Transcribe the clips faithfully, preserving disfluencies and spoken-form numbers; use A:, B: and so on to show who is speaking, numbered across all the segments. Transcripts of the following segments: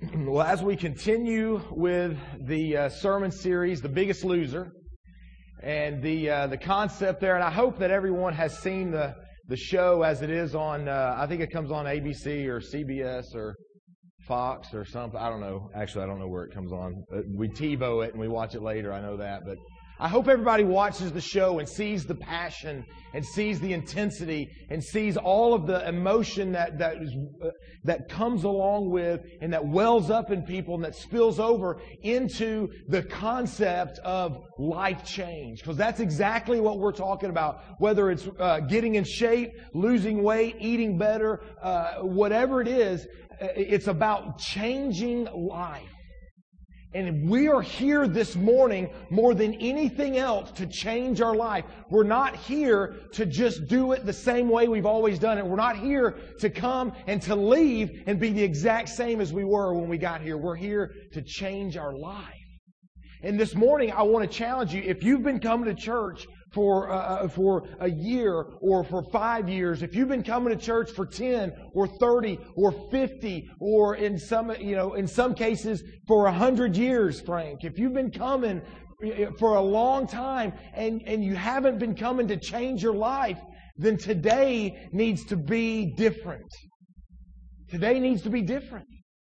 A: Well, as we continue with the uh, sermon series, The Biggest Loser, and the uh, the concept there, and I hope that everyone has seen the, the show as it is on, uh, I think it comes on A B C or C B S or Fox or something. I don't know. Actually, I don't know where it comes on. We TiVo it and we watch it later. I know that. But I hope everybody watches the show and sees the passion and sees the intensity and sees all of the emotion that that is, uh, that comes along with and that wells up in people and that spills over into the concept of life change. Because that's exactly what we're talking about. Whether it's uh, getting in shape, losing weight, eating better, uh, whatever it is, it's about changing life. And we are here this morning more than anything else to change our life. We're not here to just do it the same way we've always done it. We're not here to come and to leave and be the exact same as we were when we got here. We're here to change our life. And this morning, I want to challenge you, if you've been coming to church for uh, for a year or for five years, if you've been coming to church for ten or thirty or fifty or in some, you know, in some cases for a hundred years, Frank, if you've been coming for a long time and, and you haven't been coming to change your life, then today needs to be different. Today needs to be different.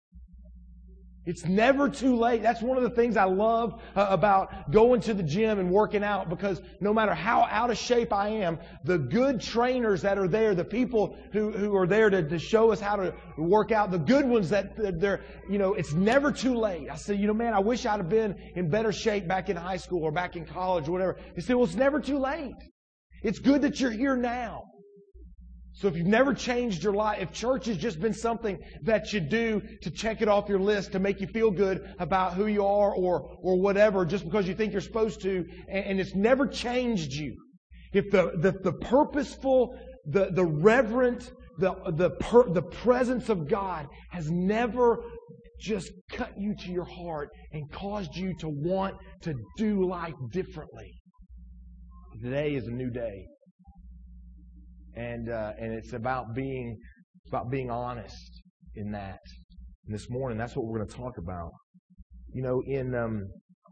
A: It's never too late. That's one of the things I love uh, about going to the gym and working out, because no matter how out of shape I am, the good trainers that are there, the people who, who are there to, to show us how to work out, the good ones that they're, you know, it's never too late. I said, you know, man, I wish I'd have been in better shape back in high school or back in college or whatever. They said, well, it's never too late. It's good that you're here now. So if you've never changed your life, if church has just been something that you do to check it off your list, to make you feel good about who you are or or whatever, just because you think you're supposed to, and, and it's never changed you. If the the, the purposeful, the, the reverent, the the per, the presence of God has never just cut you to your heart and caused you to want to do life differently, today is a new day. And uh, and it's about being it's about being honest in that. And this morning, that's what we're going to talk about. You know, in um,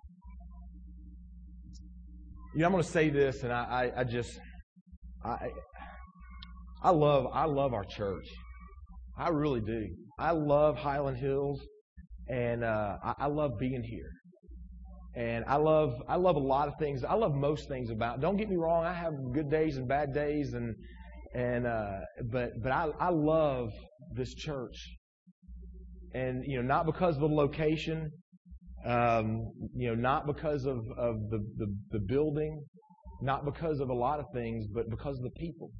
A: you know, I'm going to say this, and I, I, I just I I love I love our church. I really do. I love Highland Hills, and uh, I, I love being here. And I love I love a lot of things. I love most things about it. Don't get me wrong. I have good days and bad days, and And uh, but but I, I love this church, and you know, not because of the location, um, you know, not because of, of the, the the building, not because of a lot of things, but because of the people.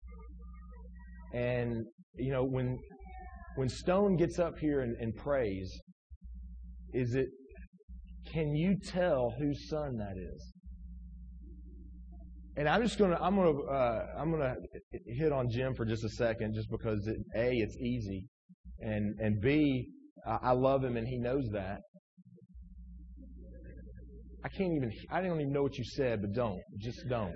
A: And you know, when when Stone gets up here and, and prays, is it? Can you tell whose son that is? And I'm just gonna I'm gonna uh, I'm gonna hit on Jim for just a second, just because it, A, it's easy, and and B, I love him and he knows that. I can't even I don't even know what you said, but don't just don't.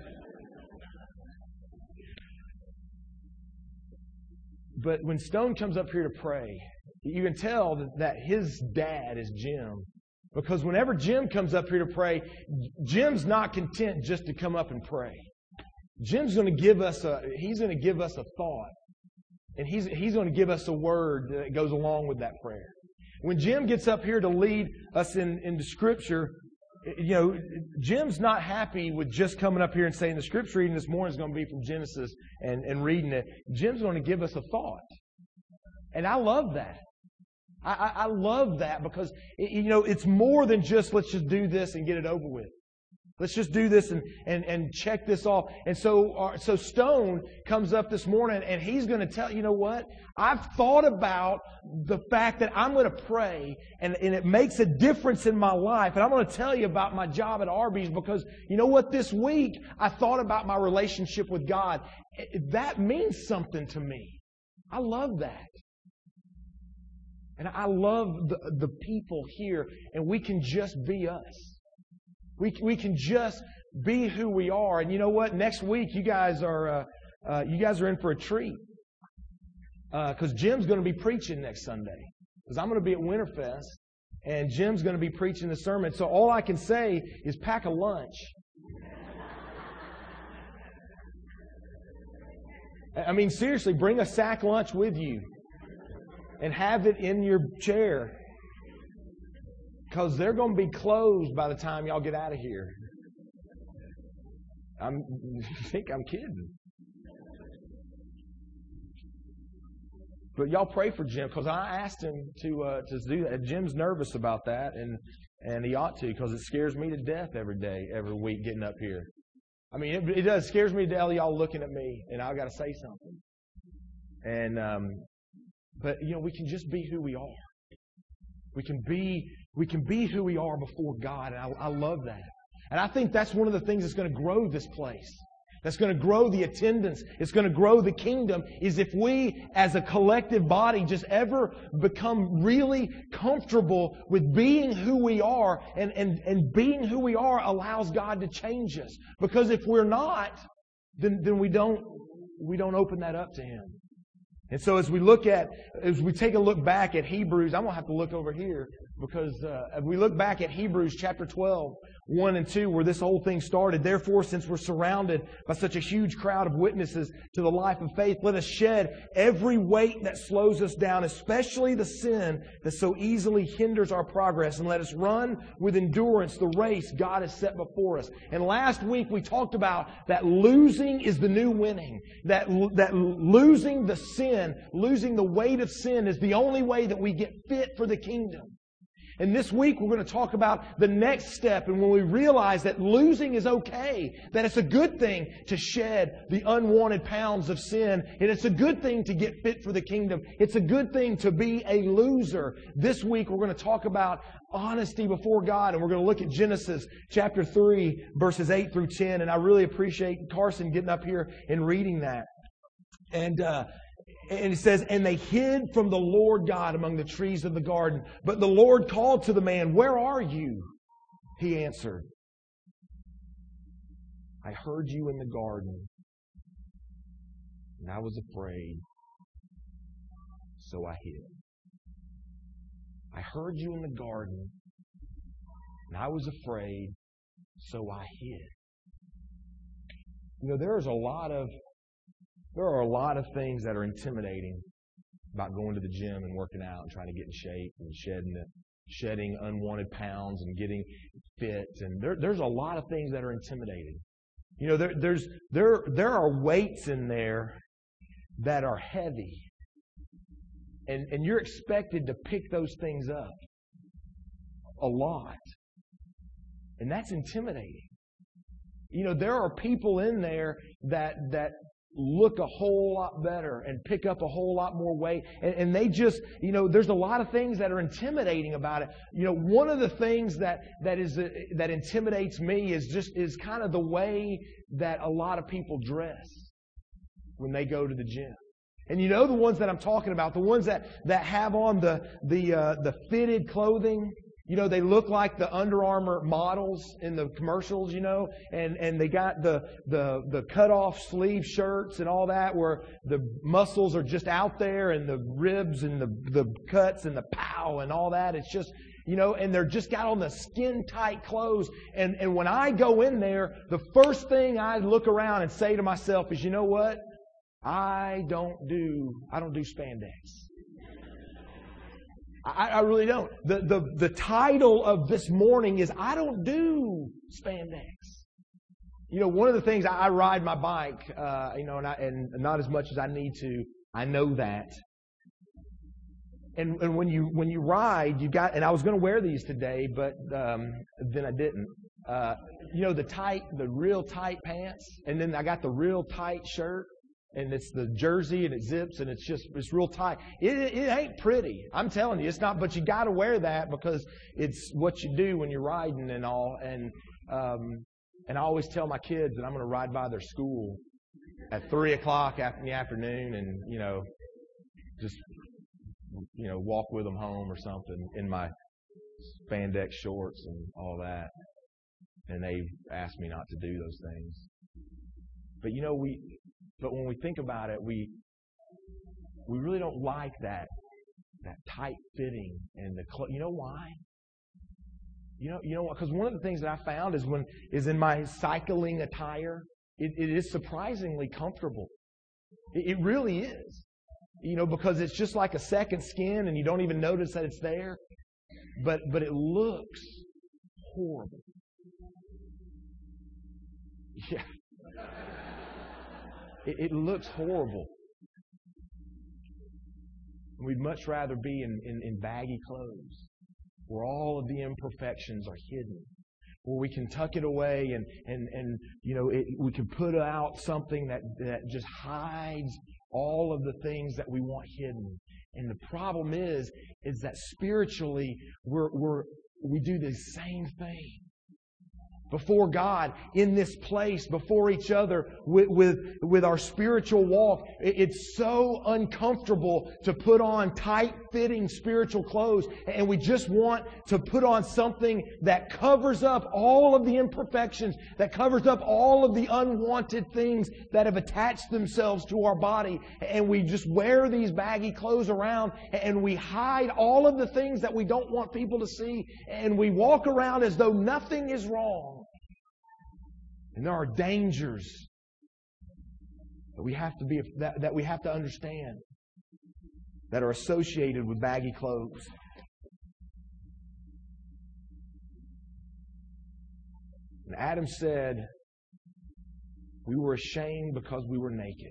A: But when Stone comes up here to pray, you can tell that, that his dad is Jim. Because whenever Jim comes up here to pray, Jim's not content just to come up and pray. Jim's going to give us a, he's going to give us a thought. And he's, he's going to give us a word that goes along with that prayer. When Jim gets up here to lead us in, into Scripture, you know, Jim's not happy with just coming up here and saying the Scripture reading this morning is going to be from Genesis and, and reading it. Jim's going to give us a thought. And I love that. I, I love that because, you know, it's more than just let's just do this and get it over with. Let's just do this and, and, and check this off. And so uh, so Stone comes up this morning and he's going to tell, you know what? I've thought about the fact that I'm going to pray and, and it makes a difference in my life. And I'm going to tell you about my job at Arby's because, you know what? This week I thought about my relationship with God. That means something to me. I love that. And I love the, the people here, and we can just be us. We we can just be who we are. And you know what? Next week, you guys are uh, uh, you guys are in for a treat because uh, Jim's going to be preaching next Sunday. because I'm going to be at Winterfest, and Jim's going to be preaching the sermon. So all I can say is pack a lunch. I mean, seriously, bring a sack lunch with you and have it in your chair, because they're going to be closed by the time y'all get out of here. I'm, you think I'm kidding? But y'all pray for Jim, because I asked him to uh, to do that. Jim's nervous about that, and and he ought to, because it scares me to death every day, every week getting up here. I mean, it, it does. It scares me to death, y'all looking at me, and I've got to say something. And um, but you know, we can just be who we are. We can be we can be who we are before God, and I, I love that. And I think that's one of the things that's going to grow this place. That's going to grow the attendance. It's going to grow the kingdom, is if we as a collective body just ever become really comfortable with being who we are, and, and, and being who we are allows God to change us. Because if we're not, then, then we don't we don't open that up to Him. And so as we look at, as we take a look back at Hebrews, I'm going to have to look over here, because uh, if we look back at Hebrews chapter twelve, one and two, where this whole thing started. Therefore, since we're surrounded by such a huge crowd of witnesses to the life of faith, let us shed every weight that slows us down, especially the sin that so easily hinders our progress, and let us run with endurance the race God has set before us. And last week we talked about that losing is the new winning. That, that losing the sin, losing the weight of sin, is the only way that we get fit for the kingdom. And this week we're going to talk about the next step, and when we realize that losing is okay, that it's a good thing to shed the unwanted pounds of sin, and it's a good thing to get fit for the kingdom. It's a good thing to be a loser. This week we're going to talk about honesty before God, and we're going to look at Genesis chapter three, verses eight through ten, and I really appreciate Carson getting up here and reading that. And uh And it says, and they hid from the Lord God among the trees of the garden. But the Lord called to the man, where are you? He answered, I heard you in the garden, and I was afraid, so I hid. I heard you in the garden, and I was afraid, so I hid. You know, there's a lot of There are a lot of things that are intimidating about going to the gym and working out and trying to get in shape and shedding the, shedding unwanted pounds and getting fit. And there, there's a lot of things that are intimidating. You know, there, there's there there are weights in there that are heavy, and and you're expected to pick those things up a lot, and that's intimidating. You know, there are people in there that that. look a whole lot better and pick up a whole lot more weight. And, and they just, you know, there's a lot of things that are intimidating about it. You know, one of the things that, that is, uh, that intimidates me is just, is kind of the way that a lot of people dress when they go to the gym. And you know the ones that I'm talking about, the ones that, that have on the, the, uh, the fitted clothing. You know, they look like the Under Armour models in the commercials, you know, and, and they got the, the, the cut-off sleeve shirts and all that, where the muscles are just out there, and the ribs and the, the cuts and the pow and all that. It's just, you know, and they're just got on the skin-tight clothes. And, and when I go in there, the first thing I look around and say to myself is, you know what? I don't do, I don't do spandex. I, I really don't. The, the, the title of this morning is, I don't do spandex. You know, one of the things, I, I ride my bike, uh, you know, and, I, and not as much as I need to. I know that. And, and when you when you ride, you got, and I was going to wear these today, but um, then I didn't. Uh, you know, the tight, the real tight pants, and then I got the real tight shirt. And it's the jersey, and it zips, and it's just, it's real tight. It, it ain't pretty. I'm telling you, it's not, but you got to wear that because it's what you do when you're riding and all. And, um, and I always tell my kids that I'm going to ride by their school at three o'clock in the afternoon and, you know, just, you know, walk with them home or something in my spandex shorts and all that. And they asked me not to do those things. But, you know, we, But when we think about it, we we really don't like that that tight fitting and the clo- you know why? You know, you know what? Because one of the things that I found is when is in my cycling attire, it, it is surprisingly comfortable. It, it really is. You know, because it's just like a second skin, and you don't even notice that it's there. But but it looks horrible. Yeah. It, it looks horrible. We'd much rather be in, in, in baggy clothes, where all of the imperfections are hidden, where we can tuck it away and, and, and you know, it, we can put out something that, that just hides all of the things that we want hidden. And the problem is, is that spiritually, we're, we're, we do the same thing. Before God, in this place, before each other, with, with, with our spiritual walk, it's so uncomfortable to put on tight-fitting spiritual clothes, and we just want to put on something that covers up all of the imperfections, that covers up all of the unwanted things that have attached themselves to our body, and we just wear these baggy clothes around, and we hide all of the things that we don't want people to see, and we walk around as though nothing is wrong. And there are dangers that we have to be that, that we have to understand that are associated with baggy clothes. And Adam said, we were ashamed because we were naked.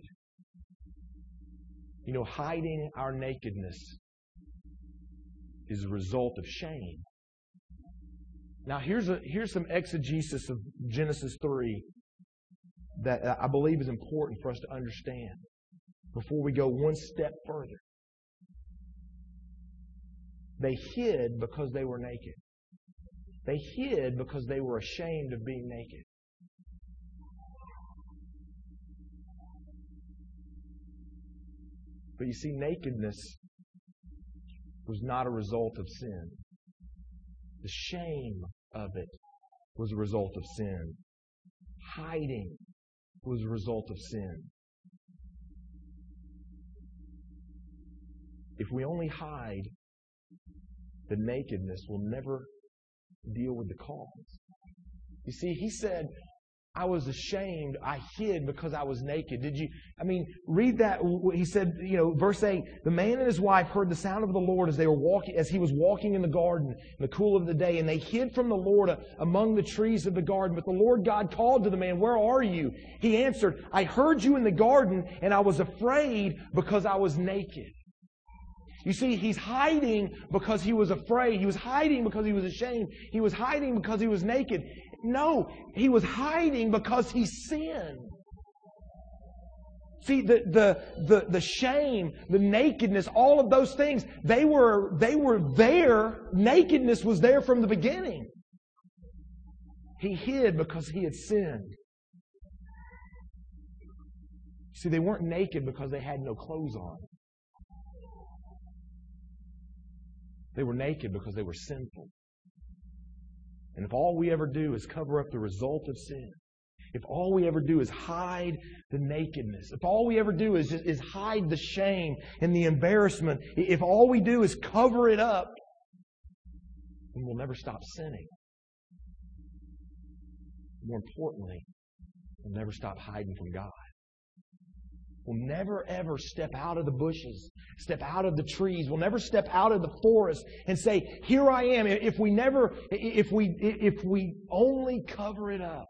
A: You know, hiding our nakedness is a result of shame. Now, here's a, here's some exegesis of Genesis three that I believe is important for us to understand before we go one step further. They hid because they were naked. They hid because they were ashamed of being naked. But you see, nakedness was not a result of sin. The shame of it was a result of sin. Hiding was a result of sin. If we only hide the nakedness, we'll never deal with the cause. You see, he said, I was ashamed. I hid because I was naked. Did you, I mean, read that. He said, you know, verse eight, the man and his wife heard the sound of the Lord as they were walking, as he was walking in the garden in the cool of the day, and they hid from the Lord among the trees of the garden. But the Lord God called to the man, where are you? He answered, I heard you in the garden, and I was afraid because I was naked. You see, he's hiding because he was afraid. He was hiding because he was ashamed. He was hiding because he was naked. No, he was hiding because he sinned. See, the, the, the, the shame, the nakedness, all of those things, they were, they were there. Nakedness was there from the beginning. He hid because he had sinned. See, they weren't naked because they had no clothes on. They were naked because they were sinful. And if all we ever do is cover up the result of sin, if all we ever do is hide the nakedness, if all we ever do is just, is hide the shame and the embarrassment, if all we do is cover it up, then we'll never stop sinning. More importantly, we'll never stop hiding from God. We'll never ever step out of the bushes, step out of the trees. We'll never step out of the forest and say, here I am. If we never, if we, if we only cover it up.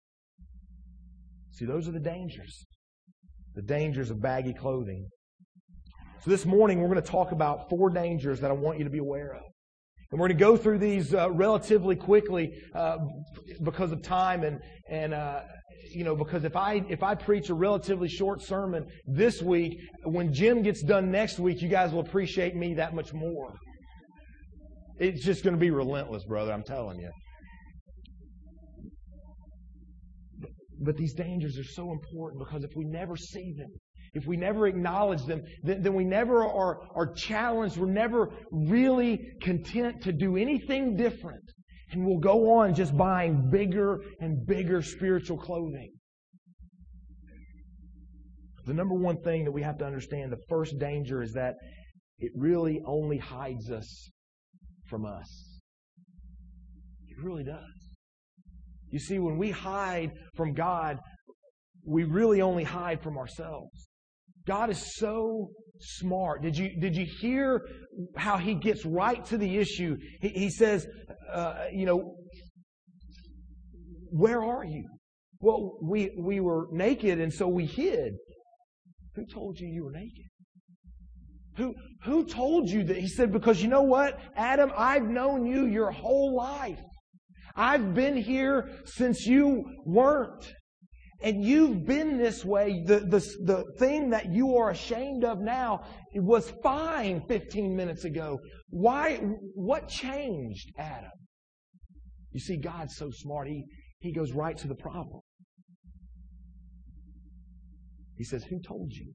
A: See, those are the dangers. The dangers of baggy clothing. So this morning we're going to talk about four dangers that I want you to be aware of. And we're going to go through these uh, relatively quickly uh, because of time and, and, uh, you know, because if I if I preach a relatively short sermon this week, when Jim gets done next week, you guys will appreciate me that much more. It's just going to be relentless, brother, I'm telling you. But these dangers are so important because if we never see them, if we never acknowledge them, then, then we never are, are challenged. We're never really content to do anything different. And we'll go on just buying bigger and bigger spiritual clothing. The number one thing that we have to understand, the first danger is that it really only hides us from us. It really does. You see, when we hide from God, we really only hide from ourselves. God is so smart. Did you did you hear how He gets right to the issue? He, he says, uh, you know, where are you? Well, we we were naked, and so we hid. Who told you you were naked? Who who told you that? He said, because you know what, Adam, I've known you your whole life. I've been here since you weren't. And you've been this way. The, the, the thing that you are ashamed of now was fine fifteen minutes ago. Why? What changed, Adam? You see, God's so smart. He, he goes right to the problem. He says, who told you?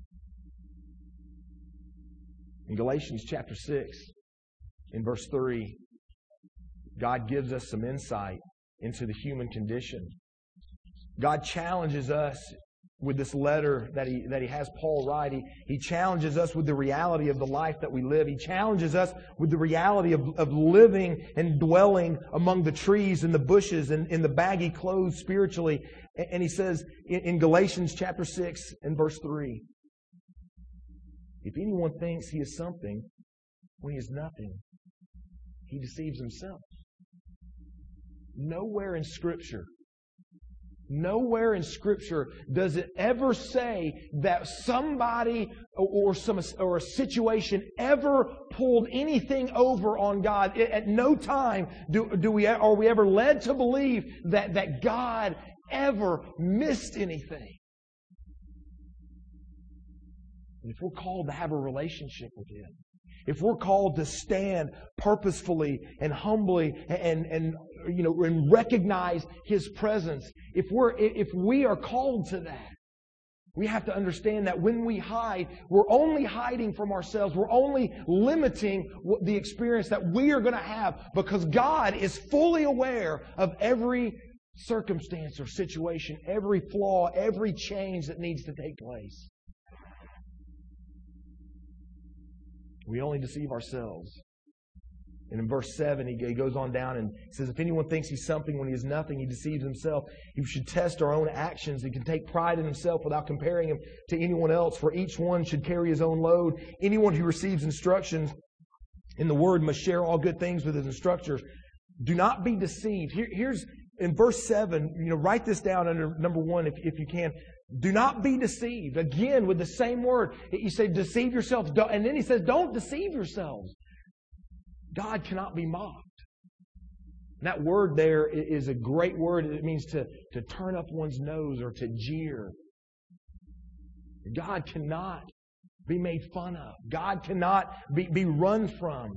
A: In Galatians chapter six, in verse three, God gives us some insight into the human condition. God challenges us with this letter that He that He has Paul write. He, he challenges us with the reality of the life that we live. He challenges us with the reality of, of living and dwelling among the trees and the bushes and in the baggy clothes spiritually. And, and He says in, in Galatians chapter six and verse three, if anyone thinks he is something when he is nothing, he deceives himself. Nowhere in Scripture Nowhere in Scripture does it ever say that somebody or some or a situation ever pulled anything over on God. At no time do, do we are we ever led to believe that, that God ever missed anything. And if we're called to have a relationship with Him, if we're called to stand purposefully and humbly and, and you know and recognize His presence, if we're if we are called to that, we have to understand that when we hide, we're only hiding from ourselves. We're only limiting the experience that we are going to have, because God is fully aware of every circumstance or situation, every flaw, every change that needs to take place. We only deceive ourselves. And in verse seven, he goes on down and says, if anyone thinks he's something when he is nothing, he deceives himself. He should test our own actions. He can take pride in himself without comparing him to anyone else, for each one should carry his own load. Anyone who receives instructions in the Word must share all good things with his instructors. Do not be deceived. Here, here's in verse seven, you know, write this down under number one if, if you can. Do not be deceived. Again, with the same word. You say, deceive yourself. And then he says, don't deceive yourselves. God cannot be mocked. And that word there is a great word. It means to, to turn up one's nose or to jeer. God cannot be made fun of. God cannot be, be run from.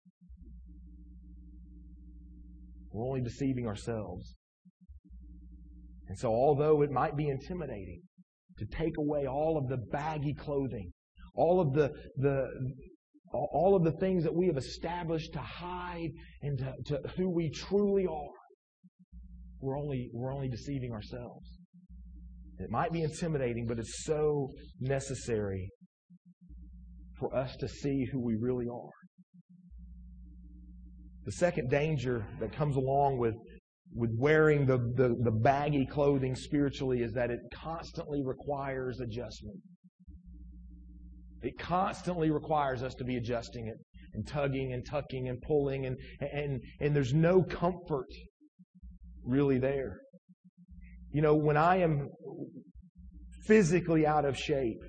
A: We're only deceiving ourselves. And so although it might be intimidating to take away all of the baggy clothing, all of the, the all of the things that we have established to hide and to, to who we truly are, we're only we're only deceiving ourselves. It might be intimidating, but it's so necessary for us to see who we really are. The second danger that comes along with with wearing the, the, the baggy clothing spiritually is that it constantly requires adjustment. It constantly requires us to be adjusting it and tugging and tucking and pulling, and, and, and there's no comfort really there. You know, when I am physically out of shape,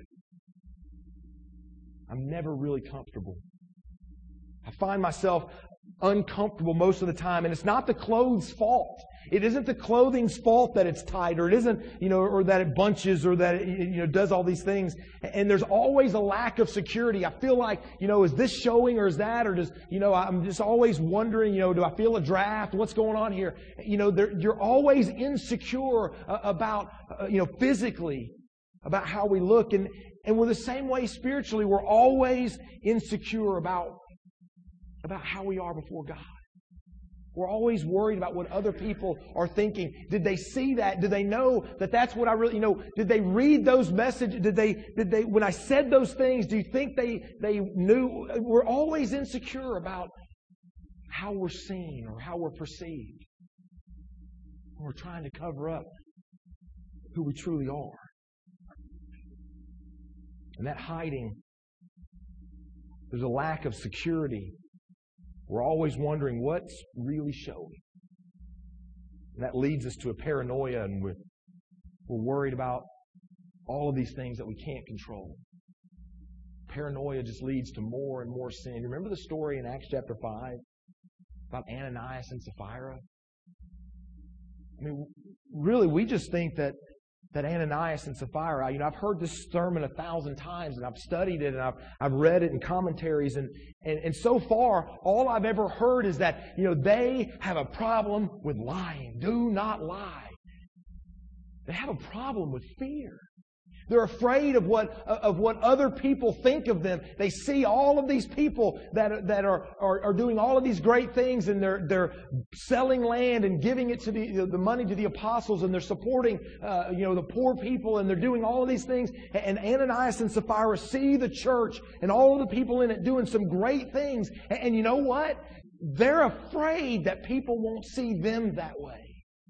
A: I'm never really comfortable. I find myself uncomfortable most of the time, and it's not the clothes' fault. It isn't the clothing's fault that it's tight, or it isn't, you know, or that it bunches, or that it, you know, does all these things. And there's always a lack of security. I feel like, you know, is this showing or is that, or does, you know, I'm just always wondering, you know, do I feel a draft? What's going on here? You know, you're always insecure about, uh, you know, physically, about how we look, and and we're the same way spiritually. We're always insecure about about how we are before God. We're always worried about what other people are thinking. Did they see that? Did they know that that's what I really, you know, did they read those messages? Did they, did they, when I said those things, do you think they, they knew? We're always insecure about how we're seen or how we're perceived. We're trying to cover up who we truly are. And that hiding, there's a lack of security. We're always wondering what's really showing. And that leads us to a paranoia, and we're, we're worried about all of these things that we can't control. Paranoia just leads to more and more sin. Remember the story in Acts chapter five about Ananias and Sapphira? I mean, really, we just think that that Ananias and Sapphira, you know, I've heard this sermon a thousand times, and I've studied it, and I've, I've read it in commentaries, and, and, and so far, all I've ever heard is that, you know, they have a problem with lying. Do not lie. They have a problem with fear. They're afraid of what of what other people think of them. They see all of these people that that are are, are doing all of these great things, and they're they're selling land and giving it to the the money to the apostles, and they're supporting uh, you know the poor people, and they're doing all of these things. And Ananias and Sapphira see the church and all of the people in it doing some great things, and, and you know what? They're afraid that people won't see them that way.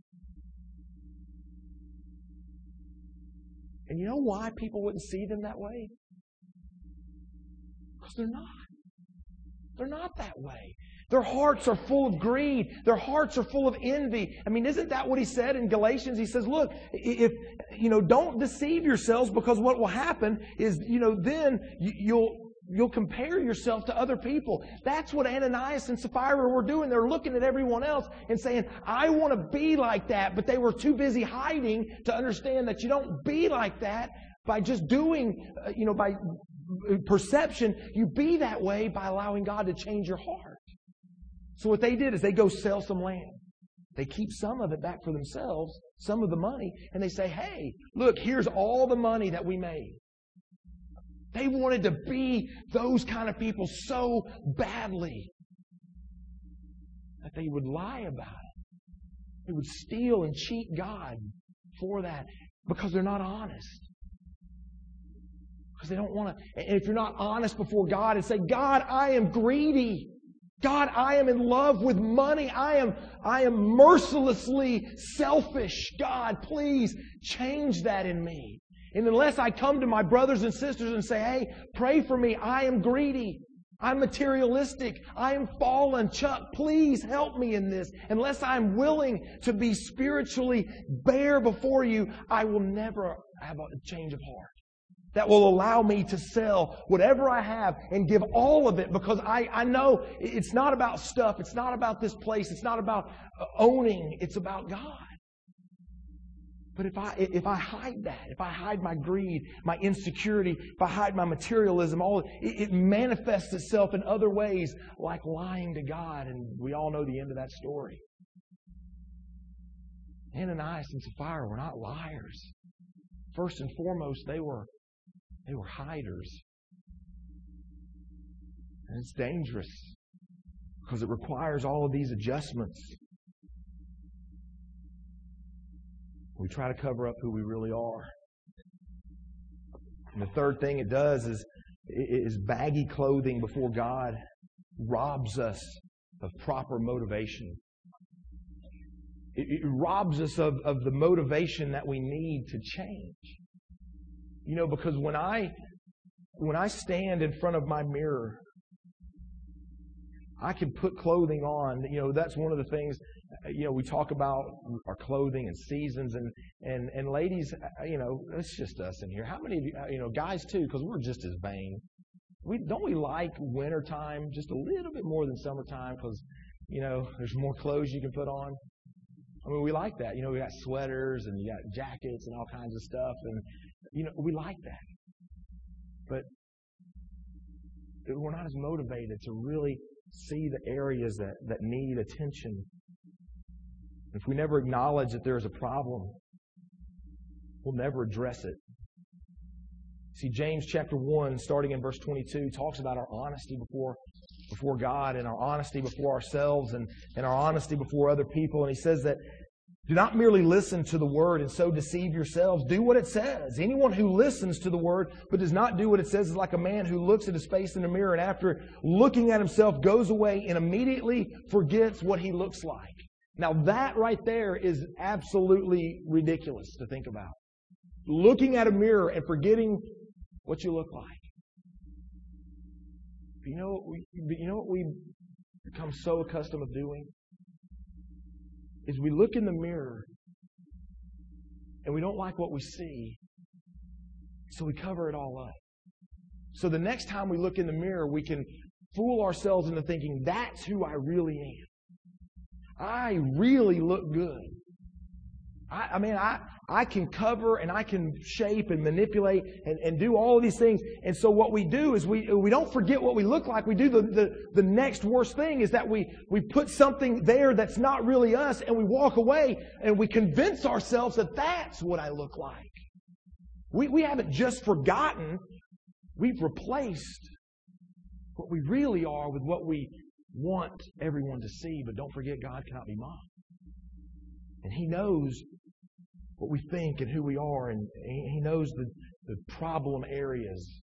A: And you know why people wouldn't see them that way? Because they're not. They're not that way. Their hearts are full of greed. Their hearts are full of envy. I mean, isn't that what he said in Galatians? He says, look, if, you know, don't deceive yourselves, because what will happen is, you know, then you'll, You'll compare yourself to other people. That's what Ananias and Sapphira were doing. They're looking at everyone else and saying, I want to be like that. But they were too busy hiding to understand that you don't be like that by just doing, uh, you know, by perception. You be that way by allowing God to change your heart. So what they did is they go sell some land. They keep some of it back for themselves, some of the money, and they say, hey, look, here's all the money that we made. They wanted to be those kind of people so badly that they would lie about it. They would steal and cheat God for that because they're not honest. Because they don't want to. And if you're not honest before God and say, God, I am greedy. God, I am in love with money. I am, I am mercilessly selfish. God, please change that in me. And unless I come to my brothers and sisters and say, hey, pray for me. I am greedy. I'm materialistic. I am fallen. Chuck, please help me in this. Unless I'm willing to be spiritually bare before you, I will never have a change of heart that will allow me to sell whatever I have and give all of it, because I, I know it's not about stuff. It's not about this place. It's not about owning. It's about God. But if I if I hide that, if I hide my greed, my insecurity, if I hide my materialism, all it, it manifests itself in other ways, like lying to God, and we all know the end of that story. Ananias and Sapphira were not liars. First and foremost, they were they were hiders. And it's dangerous because it requires all of these adjustments. We try to cover up who we really are. And the third thing it does is, is baggy clothing before God robs us of proper motivation. It, it robs us of, of the motivation that we need to change. You know, because when I when I stand in front of my mirror, I can put clothing on. You know, that's one of the things, you know, we talk about our clothing and seasons, and, and, and ladies, you know, it's just us in here. How many of you, you know, guys too, because we're just as vain. We, don't we like wintertime just a little bit more than summertime because, you know, there's more clothes you can put on? I mean, we like that. You know, we got sweaters and you got jackets and all kinds of stuff, and, you know, we like that. But we're not as motivated to really see the areas that, that need attention. If we never acknowledge that there is a problem, we'll never address it. See, James chapter one, starting in verse twenty-two, talks about our honesty before, before God and our honesty before ourselves and, and our honesty before other people. And he says that do not merely listen to the word and so deceive yourselves. Do what it says. Anyone who listens to the word but does not do what it says is like a man who looks at his face in the mirror and after looking at himself goes away and immediately forgets what he looks like. Now that right there is absolutely ridiculous to think about. Looking at a mirror and forgetting what you look like. You know what we, you know what we become so accustomed of doing? Is we look in the mirror and we don't like what we see, so we cover it all up. So the next time we look in the mirror, we can fool ourselves into thinking, that's who I really am. I really look good. I, I mean, I, I can cover and I can shape and manipulate and, and do all of these things. And so what we do is we we don't forget what we look like. We do the, the, the next worst thing is that we, we put something there that's not really us and we walk away and we convince ourselves that that's what I look like. We, we haven't just forgotten. We've replaced what we really are with what we want everyone to see. But don't forget, God cannot be mocked. And He knows what we think and who we are, and He knows the, the problem areas.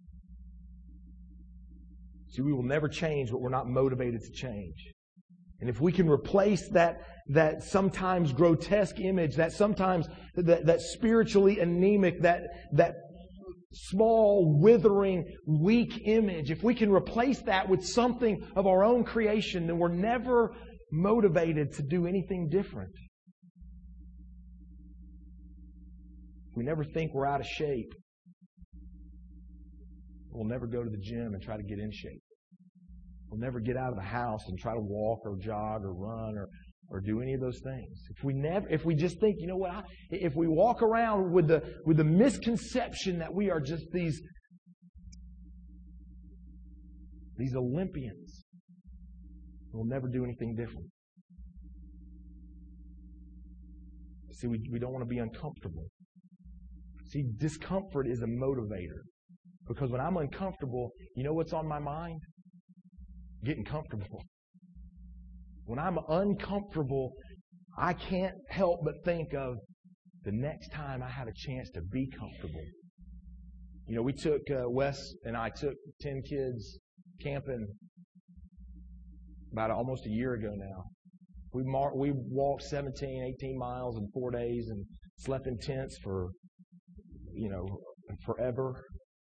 A: See, we will never change what we're not motivated to change. And if we can replace that, that sometimes grotesque image, that sometimes that, that spiritually anemic, that, that small, withering, weak image, if we can replace that with something of our own creation, then we're never motivated to do anything different. We never think we're out of shape. We'll never go to the gym and try to get in shape. We'll never get out of the house and try to walk or jog or run or, or do any of those things. If we never, if we just think, you know what, I, if we walk around with the with the misconception that we are just these these Olympians, we'll never do anything different. See, we, we don't want to be uncomfortable. See, discomfort is a motivator. Because when I'm uncomfortable, you know what's on my mind? Getting comfortable. When I'm uncomfortable, I can't help but think of the next time I have a chance to be comfortable. You know, we took, uh, Wes and I took ten kids camping about almost a year ago now. We, mar- we walked seventeen, eighteen miles in four days and slept in tents for, you know, forever.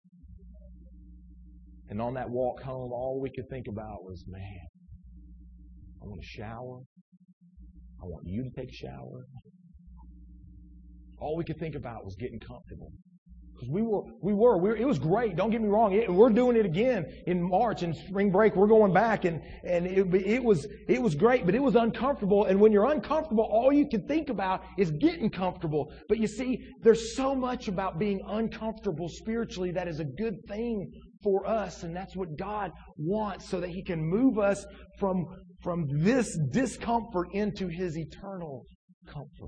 A: And on that walk home, all we could think about was, man, I want to shower. I want you to take a shower. All we could think about was getting comfortable. Because we were, we were, we were, it was great. Don't get me wrong. It, we're doing it again in March and spring break. We're going back, and and it, it was it was great, but it was uncomfortable. And when you're uncomfortable, all you can think about is getting comfortable. But you see, there's so much about being uncomfortable spiritually that is a good thing for us, and that's what God wants, so that He can move us from from this discomfort into His eternal comfort.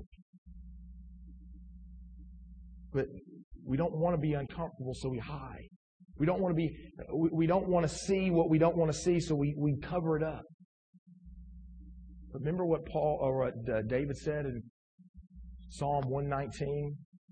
A: But we don't want to be uncomfortable, so we hide. We don't want to be, we don't want to see what we don't want to see, so we, we cover it up. But remember what Paul or what uh, David said in Psalm one nineteen?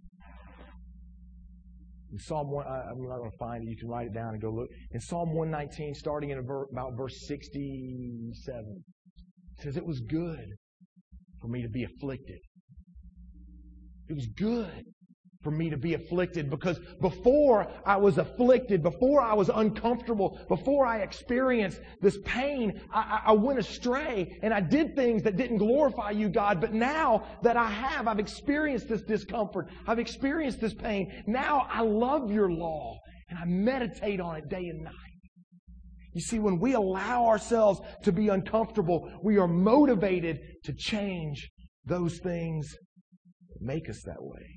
A: In Psalm one, I, I'm not going to find it. You can write it down and go look. In Psalm one nineteen, starting in ver, about verse sixty-seven, it says, "It was good for me to be afflicted." It was good for me to be afflicted, because before I was afflicted, before I was uncomfortable, before I experienced this pain, I, I went astray and I did things that didn't glorify You, God. But now that I have, I've experienced this discomfort, I've experienced this pain. Now I love Your law and I meditate on it day and night. You see, when we allow ourselves to be uncomfortable, we are motivated to change those things that make us that way.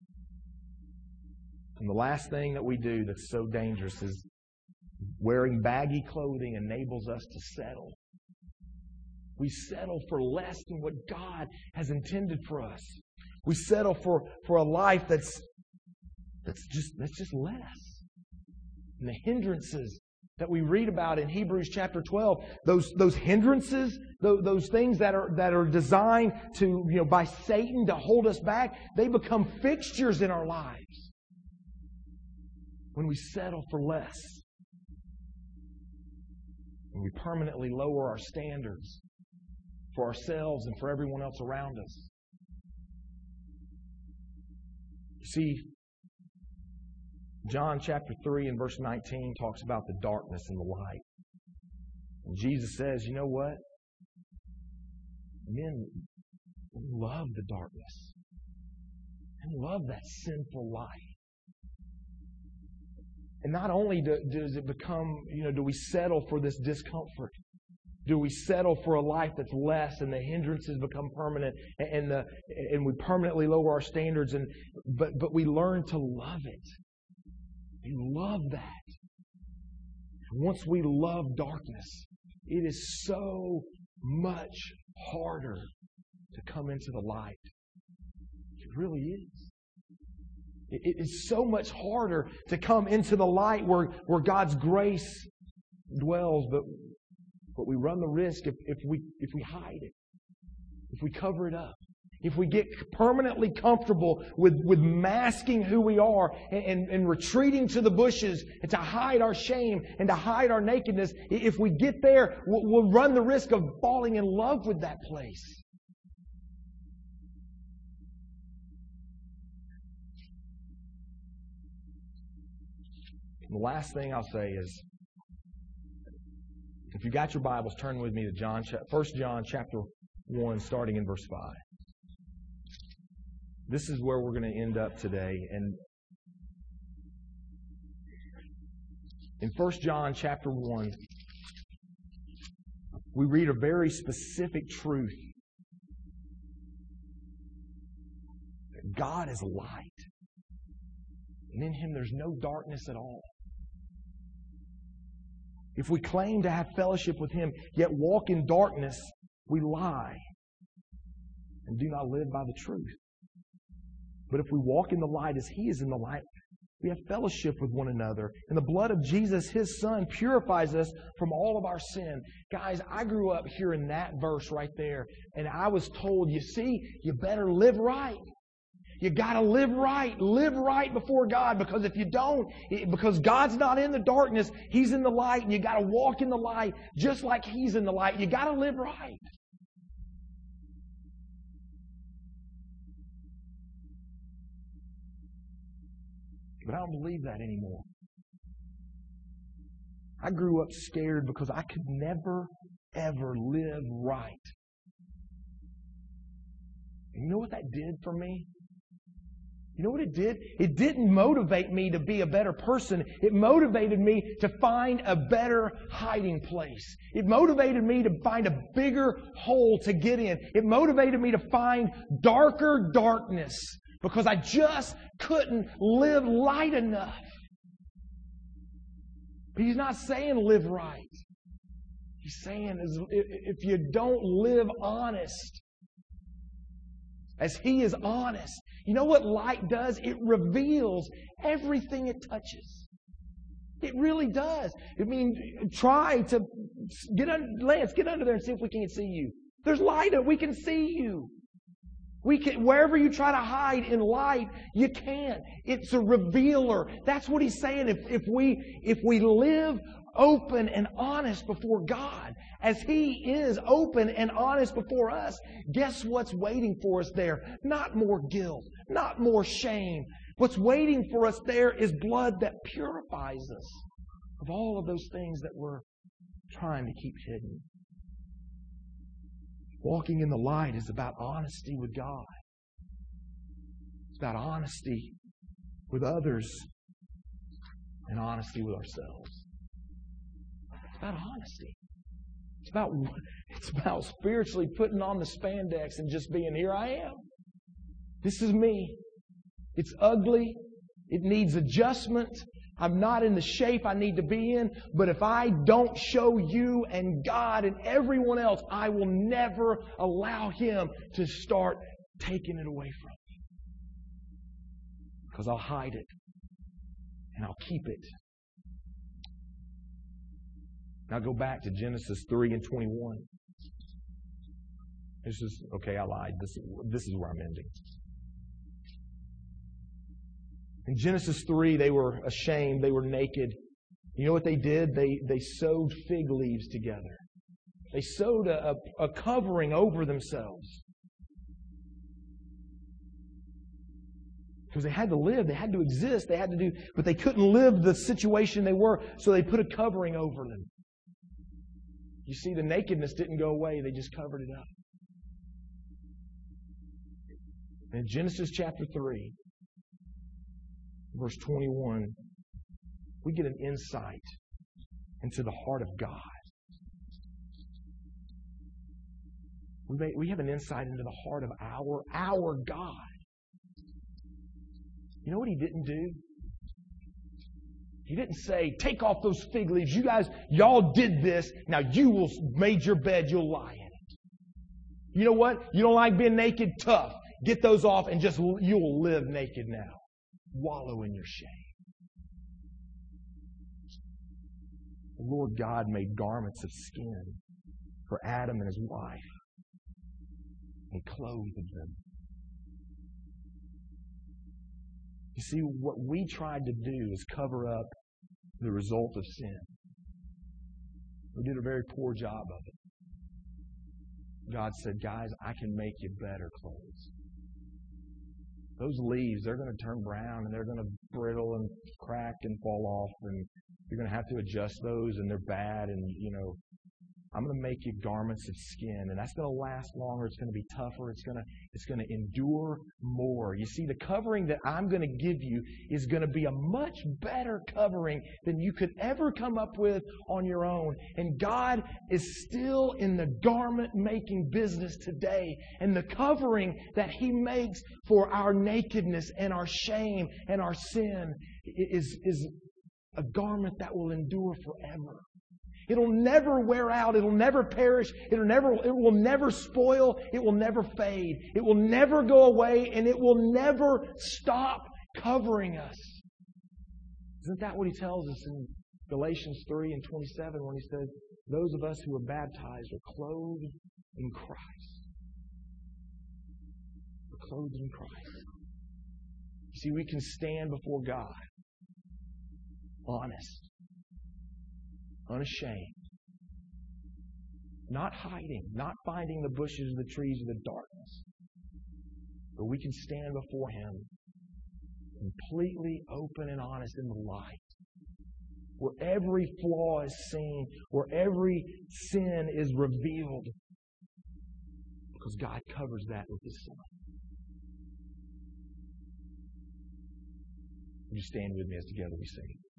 A: And the last thing that we do that's so dangerous is wearing baggy clothing enables us to settle. We settle for less than what God has intended for us. We settle for, for a life that's that's just that's just less. And the hindrances that we read about in Hebrews chapter twelve, those, those hindrances, those, those things that are, that are designed to, you know, by Satan to hold us back, they become fixtures in our lives when we settle for less. When we permanently lower our standards for ourselves and for everyone else around us. You see, John chapter three and verse nineteen talks about the darkness and the light. And Jesus says, you know what? Men love the darkness. Men love that sinful life. And not only do, does it become, you know, do we settle for this discomfort? Do we settle for a life that's less and the hindrances become permanent and the and we permanently lower our standards and but but we learn to love it. We love that. Once we love darkness, it is so much harder to come into the light. It really is. It is so much harder to come into the light where, where God's grace dwells, but, but we run the risk if, if we if we hide it, if we cover it up, if we get permanently comfortable with, with masking who we are and, and, and retreating to the bushes and to hide our shame and to hide our nakedness, if we get there, we'll, we'll run the risk of falling in love with that place. The last thing I'll say is, if you got your Bibles, turn with me to John, First John chapter one, starting in verse five. This is where we're going to end up today. And in First John chapter one, we read a very specific truth. That God is light. And in Him there's no darkness at all. If we claim to have fellowship with Him, yet walk in darkness, we lie and do not live by the truth. But if we walk in the light as He is in the light, we have fellowship with one another. And the blood of Jesus, His Son, purifies us from all of our sin. Guys, I grew up hearing that verse right there. And I was told, you see, you better live right. You got to live right. Live right before God, because if you don't, because God's not in the darkness, He's in the light, and you got to walk in the light just like He's in the light. You got to live right. But I don't believe that anymore. I grew up scared because I could never, ever live right. And you know what that did for me? You know what it did? It didn't motivate me to be a better person. It motivated me to find a better hiding place. It motivated me to find a bigger hole to get in. It motivated me to find darker darkness because I just couldn't live light enough. But He's not saying live right. He's saying if you don't live honest, as He is honest, you know what light does? It reveals everything it touches. It really does. I mean, try to get under, Lance, get under there and see if we can't see you. There's light, we can see you. We can, wherever you try to hide in light, you can't. It's a revealer. That's what He's saying. If, if we, if we live open and honest before God, as He is open and honest before us, guess what's waiting for us there? Not more guilt, not more shame. What's waiting for us there is blood that purifies us of all of those things that we're trying to keep hidden. Walking in the light is about honesty with God. It's about honesty with others and honesty with ourselves. It's about honesty. It's about, it's about spiritually putting on the spandex and just being, here I am. This is me. It's ugly. It needs adjustment. I'm not in the shape I need to be in. But if I don't show you and God and everyone else, I will never allow Him to start taking it away from me. Because I'll hide it. And I'll keep it. Now go back to Genesis three and twenty-one. This is, okay, I lied. This, this is where I'm ending. In Genesis three, they were ashamed. They were naked. You know what they did? They, they sewed fig leaves together. They sewed a, a, a covering over themselves. Because they had to live. They had to exist. They had to do, but they couldn't live the situation they were, so they put a covering over them. You see, the nakedness didn't go away. They just covered it up. In Genesis chapter three, verse twenty-one, we get an insight into the heart of God. We, may, we have an insight into the heart of our, our God. You know what He didn't do? He didn't say, take off those fig leaves. You guys, y'all did this. Now you will made your bed. You'll lie in it. You know what? You don't like being naked? Tough. Get those off and just, you'll live naked now. Wallow in your shame. The Lord God made garments of skin for Adam and his wife. He clothed them. You see, what we tried to do is cover up the result of sin. We did a very poor job of it. God said, guys, I can make you better clothes. Those leaves, they're going to turn brown and they're going to brittle and crack and fall off, and you're going to have to adjust those, and they're bad, and, you know, I'm going to make you garments of skin, and that's going to last longer. It's going to be tougher. It's going to, it's going to endure more. You see, the covering that I'm going to give you is going to be a much better covering than you could ever come up with on your own. And God is still in the garment-making business today. And the covering that He makes for our nakedness and our shame and our sin is, is a garment that will endure forever. It'll never wear out. It'll never perish. It'll never, it will never spoil. It will never fade. It will never go away, and it will never stop covering us. Isn't that what He tells us in Galatians three and twenty-seven when He says, those of us who are baptized are clothed in Christ. We're clothed in Christ. You see, we can stand before God honest, unashamed, not hiding, not finding the bushes, the trees, or the darkness. But we can stand before Him completely open and honest in the light, where every flaw is seen, where every sin is revealed, because God covers that with His Son. Would you stand with me as together we sing?